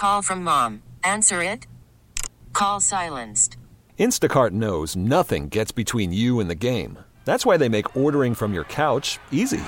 Call from mom. Answer it. Call silenced. Instacart knows nothing gets between you and the game. That's why they make ordering from your couch easy.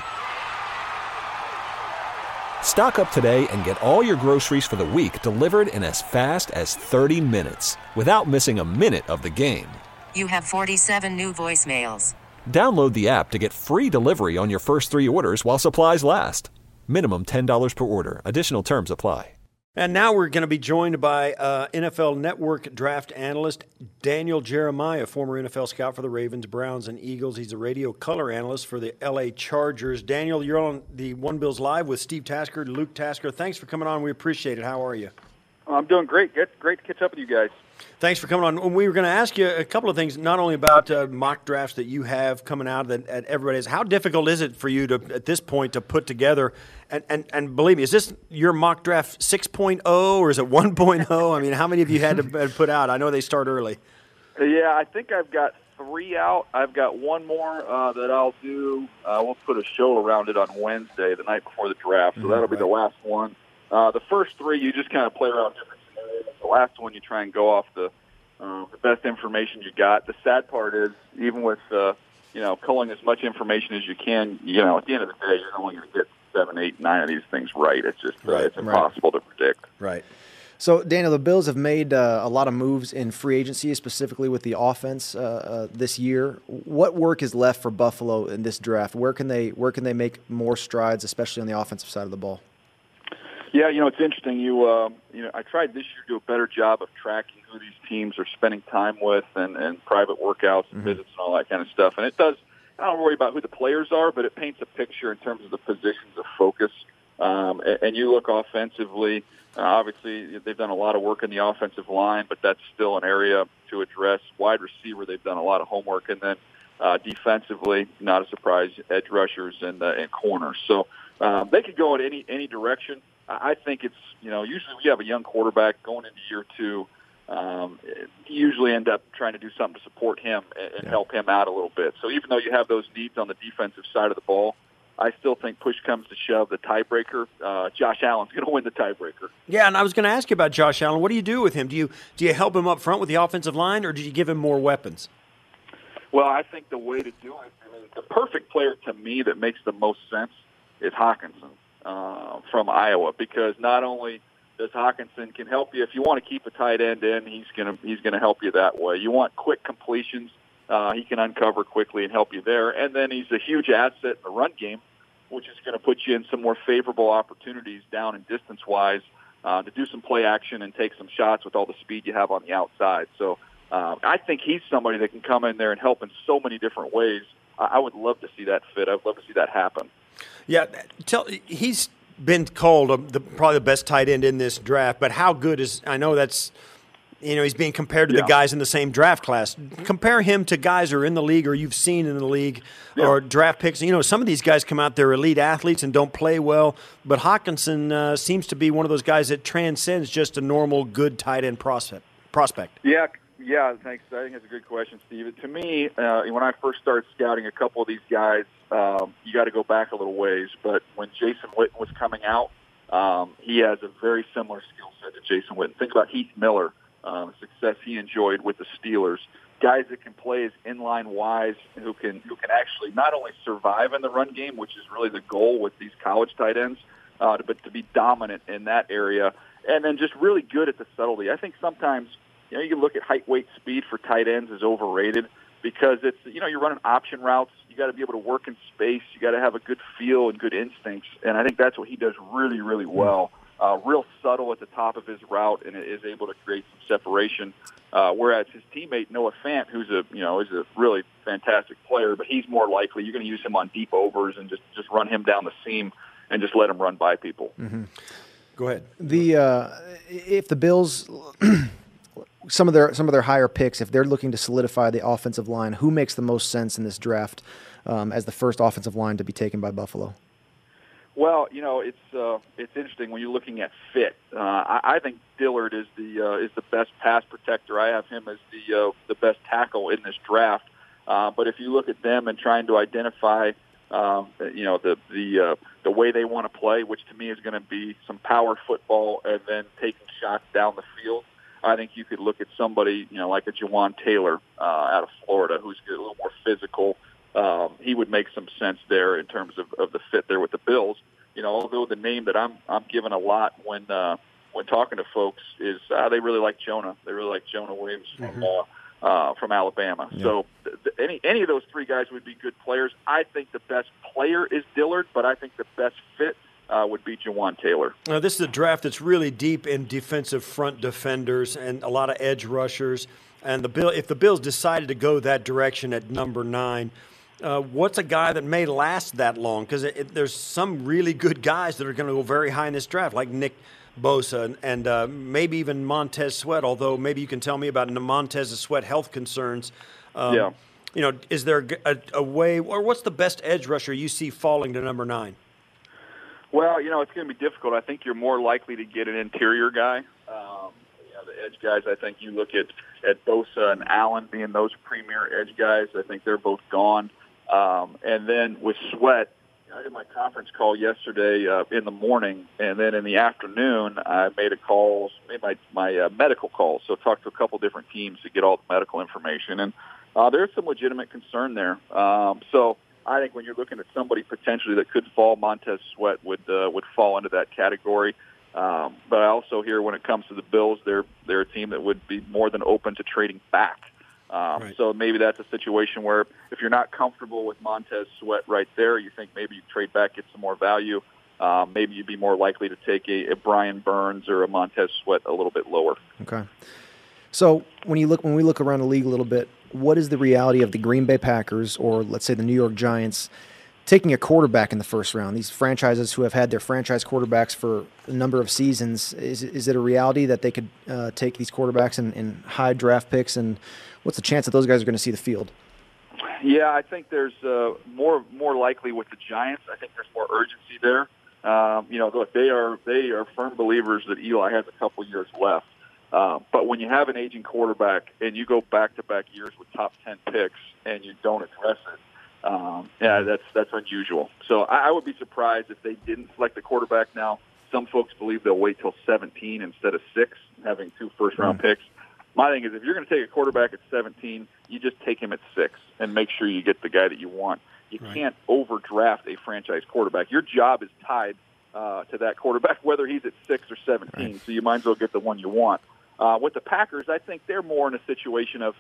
Stock up today and get all your groceries for the week delivered in as fast as 30 minutes without missing a minute of the game. You have 47 new voicemails. Download the app to get free delivery on your first 3 orders while supplies last. Minimum $10 per order. Additional terms apply. And now we're going to be joined by NFL Network draft analyst Daniel Jeremiah, former NFL scout for the Ravens, Browns, and Eagles. He's a radio color analyst for the L.A. Chargers. Daniel, you're on the One Bills Live with Steve Tasker, Luke Tasker. Thanks for coming on. We appreciate it. How are you? I'm doing great. Great to catch up with you guys. Thanks for coming on. We were going to ask you a couple of things, not only about mock drafts that you have coming out that everybody has. How difficult is it for you to, at this point, to put together? And believe me, is this your mock draft 6.0 or is it 1.0? I mean, how many have you had to put out? I know they start early. Yeah, I think I've got 3 out. I've got one more that I'll do. We'll put a show around it on Wednesday, the night before the draft. So that'll be the last one. The first 3, you just kind of play around different scenarios. The last one, you try and go off the best information you got. The sad part is, even with culling as much information as you can, at the end of the day, you're only going to get 7, 8, 9 of these things right. It's just it's impossible to predict. Right. So, Daniel, the Bills have made a lot of moves in free agency, specifically with the offense this year. What work is left for Buffalo in this draft? Where can they make more strides, especially on the offensive side of the ball? Yeah, it's interesting. I tried this year to do a better job of tracking who these teams are spending time with and private workouts and visits and all that kind of stuff. And it does. I don't worry about who the players are, but it paints a picture in terms of the positions of focus. And you look offensively. Obviously, they've done a lot of work in the offensive line, but that's still an area to address. Wide receiver, they've done a lot of homework, and then defensively, not a surprise, edge rushers and corners. So they could go in any direction. I think it's, usually we have a young quarterback going into year 2. You usually end up trying to do something to support him and help him out a little bit. So even though you have those needs on the defensive side of the ball, I still think push comes to shove, the tiebreaker, Josh Allen's going to win the tiebreaker. Yeah, and I was going to ask you about Josh Allen. What do you do with him? Do you help him up front with the offensive line, or do you give him more weapons? Well, I think the way to do it, the perfect player to me that makes the most sense is Hockenson from Iowa, because not only does Hockenson can help you if you want to keep a tight end in, he's gonna help you that way. You want quick completions. He can uncover quickly and help you there. And then he's a huge asset in the run game, which is going to put you in some more favorable opportunities down and distance-wise to do some play action and take some shots with all the speed you have on the outside. So I think he's somebody that can come in there and help in so many different ways. I would love to see that fit. I would love to see that happen. Yeah, he's been called probably the best tight end in this draft, but how good is – I know that's – he's being compared to the guys in the same draft class. Compare him to guys who are in the league or you've seen in the league or draft picks. Some of these guys come out, they're elite athletes and don't play well, but Hockenson seems to be one of those guys that transcends just a normal good tight end prospect. Yeah, thanks. I think that's a good question, Steve. To me, when I first started scouting a couple of these guys, you got to go back a little ways, but when Jason Witten was coming out, he has a very similar skill set to Jason Witten. Think about Heath Miller. Success he enjoyed with the Steelers. Guys that can play as inline wise, who can actually not only survive in the run game, which is really the goal with these college tight ends, but to be dominant in that area, and then just really good at the subtlety. I think sometimes you can look at height, weight, speed for tight ends is overrated because it's you're running option routes. You got to be able to work in space. You got to have a good feel and good instincts, and I think that's what he does really, really well. Real subtle at the top of his route, and is able to create some separation. Whereas his teammate Noah Fant, who's is a really fantastic player, but he's more likely you're going to use him on deep overs and just run him down the seam and just let him run by people. Mm-hmm. Go ahead. If the Bills, some of their higher picks, if they're looking to solidify the offensive line, who makes the most sense in this draft as the first offensive line to be taken by Buffalo? Well, it's interesting when you're looking at fit. I think Dillard is the best pass protector. I have him as the best tackle in this draft. But if you look at them and trying to identify, the way they want to play, which to me is going to be some power football and then taking shots I think you could look at somebody, like a Jawan Taylor out of Florida, who's a little more physical. He would make some sense there in terms of the fit there with the Bills. Although the name that I'm given a lot when talking to folks is they really like Jonah. They really like Jonah Williams from Alabama. Yeah. So any of those three guys would be good players. I think the best player is Dillard, but I think the best fit would be Jawan Taylor. Now, this is a draft that's really deep in defensive front defenders and a lot of edge rushers. And if the Bills decided to go that direction at number 9, what's a guy that may last that long? Because there's some really good guys that are going to go very high in this draft, like Nick Bosa and maybe even Montez Sweat, although maybe you can tell me about Montez Sweat health concerns. Is there a way, or what's the best edge rusher you see falling to number 9? Well, it's going to be difficult. I think you're more likely to get an interior guy. The edge guys, I think you look at Bosa and Allen being those premier edge guys. I think they're both gone. And then with Sweat, I did my conference call yesterday in the morning, and then in the afternoon I made my medical calls. So talked to a couple different teams to get all the medical information, and there's some legitimate concern there. So I think when you're looking at somebody potentially that could fall, Montez Sweat would fall into that category. But I also hear when it comes to the Bills, they're a team that would be more than open to trading back. Right. So maybe that's a situation where if you're not comfortable with Montez Sweat right there, you think maybe you trade back, get some more value. Maybe you'd be more likely to take a Brian Burns or a Montez Sweat a little bit lower. Okay. So when we look around the league a little bit, what is the reality of the Green Bay Packers, or let's say the New York Giants, taking a quarterback in the first round? These franchises who have had their franchise quarterbacks for a number of seasons, is it a reality that they could take these quarterbacks in high draft picks, and what's the chance that those guys are going to see the field? Yeah, I think there's more likely with the Giants. I think there's more urgency there. Look, they are firm believers that Eli has a couple years left. But when you have an aging quarterback and you go back-to-back years with top 10 picks and you don't address it, that's unusual. So I would be surprised if they didn't select a quarterback now. Some folks believe they'll wait till 17 instead of 6, having 2 first-round picks. My thing is, if you're going to take a quarterback at 17, you just take him at 6 and make sure you get the guy that you want. You can't overdraft a franchise quarterback. Your job is tied to that quarterback, whether he's at 6 or 17. Right. So you might as well get the one you want. With the Packers, I think they're more in a situation of,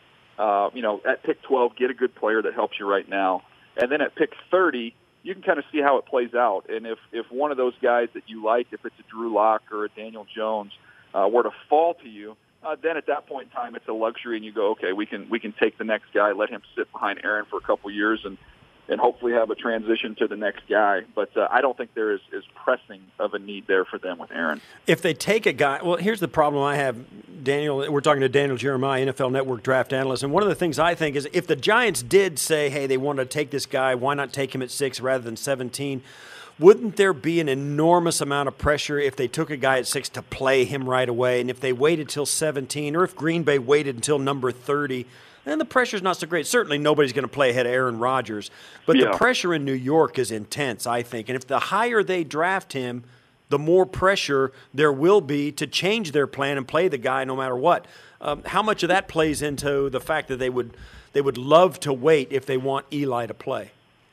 at pick 12, get a good player that helps you right now. And then at pick 30, you can kind of see how it plays out. And if one of those guys that you like, if it's a Drew Lock or a Daniel Jones, were to fall to you, then at that point in time, it's a luxury, and you go, okay, we can take the next guy, let him sit behind Aaron for a couple years, and hopefully have a transition to the next guy. But I don't think there is pressing of a need there for them with Aaron. If they take a guy, well, here's the problem I have, Daniel. We're talking to Daniel Jeremiah, NFL Network draft analyst, and one of the things I think is if the Giants did say, hey, they want to take this guy, why not take him at 6 rather than 17? Wouldn't there be an enormous amount of pressure if they took a guy at 6 to play him right away? And if they waited till 17, or if Green Bay waited until number 30, then the pressure's not so great. Certainly nobody's going to play ahead of Aaron Rodgers. But the pressure in New York is intense, I think. And if the higher they draft him, the more pressure there will be to change their plan and play the guy no matter what. How much of that plays into the fact that they would love to wait if they want Eli to play?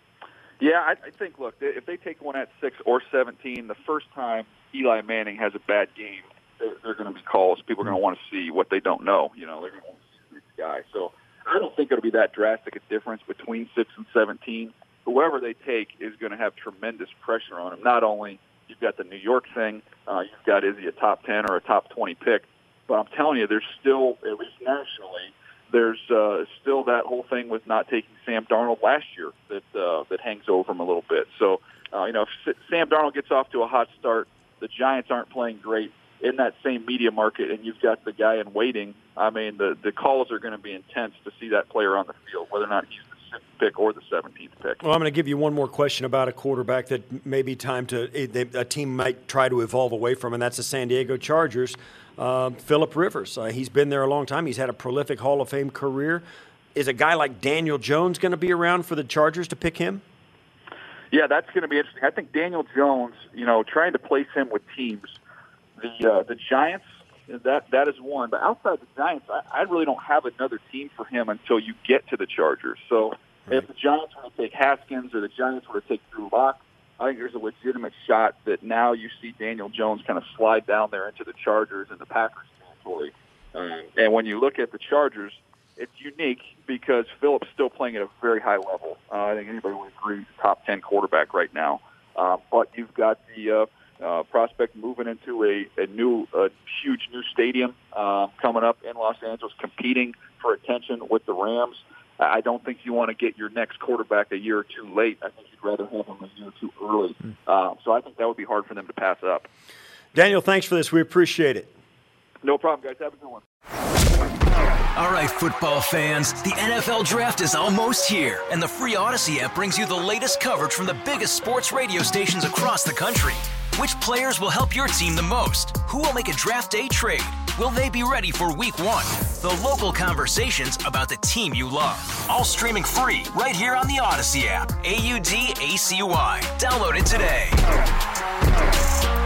Yeah, I think, look, if they take one at 6 or 17, the first time Eli Manning has a bad game, they're going to be calls. People are going to want to see what they don't know. They're going to want to see this guy. So I don't think it'll be that drastic a difference between 6 and 17. Whoever they take is going to have tremendous pressure on them. Not only you've got the New York thing, you've got is he a top 10 or a top 20 pick, but I'm telling you, there's still, at least nationally, there's still that whole thing with not taking Sam Darnold last year that hangs over him a little bit. So, if Sam Darnold gets off to a hot start, the Giants aren't playing great in that same media market, and you've got the guy in waiting. I mean, the calls are going to be intense to see that player on the field, whether or not he's the 6th pick or the 17th pick. Well, I'm going to give you one more question about a quarterback that may be time a team might try to evolve away from, and that's the San Diego Chargers. Phillip Rivers. He's been there a long time. He's had a prolific Hall of Fame career. Is a guy like Daniel Jones going to be around for the Chargers to pick him? Yeah, that's going to be interesting. I think Daniel Jones, trying to place him with teams, the Giants that is one. But outside the Giants, I really don't have another team for him until you get to the Chargers. So if the Giants were to take Haskins or the Giants were to take Drew Lock, I think there's a legitimate shot that now you see Daniel Jones kind of slide down there into the Chargers and the Packers territory. And when you look at the Chargers, it's unique because Phillips still playing at a very high level. I think anybody would agree he's a top 10 quarterback right now. But you've got the prospect moving into a huge new stadium coming up in Los Angeles, competing for attention with the Rams. I don't think you want to get your next quarterback a year or two late. I think you'd rather have him a year or two early. So I think that would be hard for them to pass up. Daniel, thanks for this. We appreciate it. No problem, guys. Have a good one. All right, football fans, the NFL Draft is almost here, and the free Odyssey app brings you the latest coverage from the biggest sports radio stations across the country. Which players will help your team the most? Who will make a draft day trade? Will they be ready for week one? The local conversations about the team you love. All streaming free right here on the Odyssey app. AUDACY. Download it today.